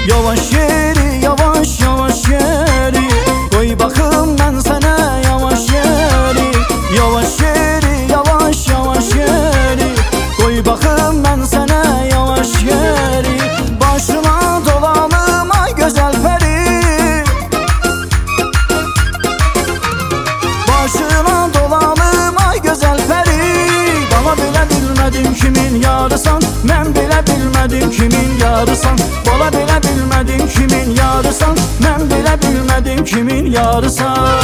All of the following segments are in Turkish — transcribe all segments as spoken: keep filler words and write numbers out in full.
Yavaş yeri, yavaş yavaş yeri, koy bakım ben sana yavaş yeri. Yavaş yeri, yavaş yavaş yeri, koy bakım ben sana yavaş yeri. Başıma dolanım ay güzel peri, başıma dolanım ay güzel peri. Bana bile bilmedim kimin yarısan, ben bile bilmedim kimin yarısan. Bana bile bilmedim kimin yarısan, ben bile bilmedim kimin yarısan.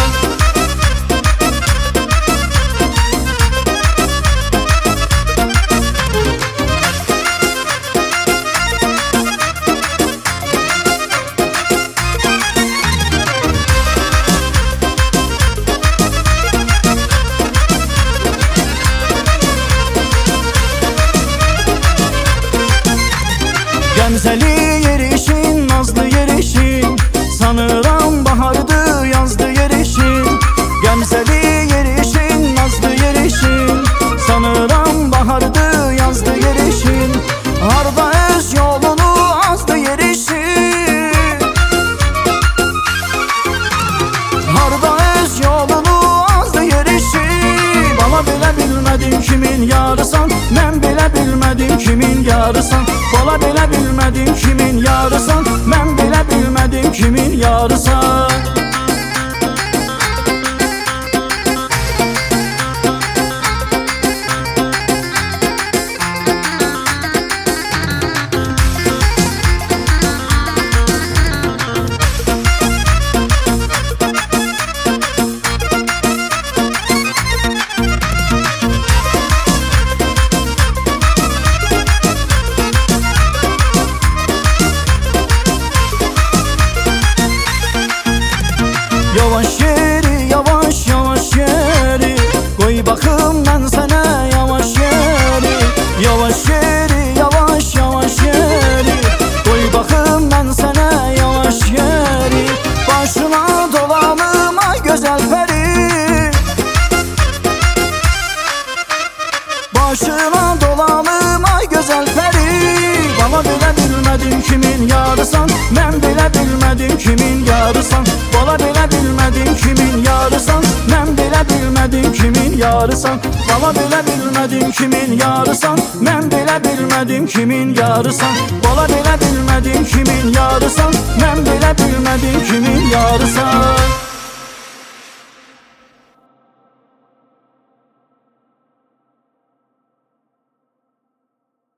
Gemzeli yerişin, nazlı yerişin, sanıram bahardı yazdı yerişin. Gemzeli yerişin, nazlı yerişin, sanıram bahardı yazdı yerişin. Harda öz yolunu azdı yerişin, harda öz yolunu azdı yerişin. Bana bile bilmedim kimin yarısan, ben bile bilmedim kimin yarısan. Bana bile bilmedim kimin yarısan, ben bile bilmedim kimin yarısan. Yavaş yeri, yavaş yavaş yeri, koy bakım ben sana yavaş yeri. Yavaş yeri, yavaş yavaş yeri, koy bakım ben sana yavaş yeri. Başıma dolanım ay güzel peri, başıma dolanım ay güzel peri. Bana bile bilmedim kimin yarısan, ben bile bilmedim kimin yarısan. Bana bile bilmedim kimin yarısan, ben bile bilmedim kimin yarısan. Bana bile bilmedim kimin yarısan, ben bile bilmedim kimin yarısan. Bana bile bilmedim kimin yarısan, ben bile bilmedim kimin yarısan.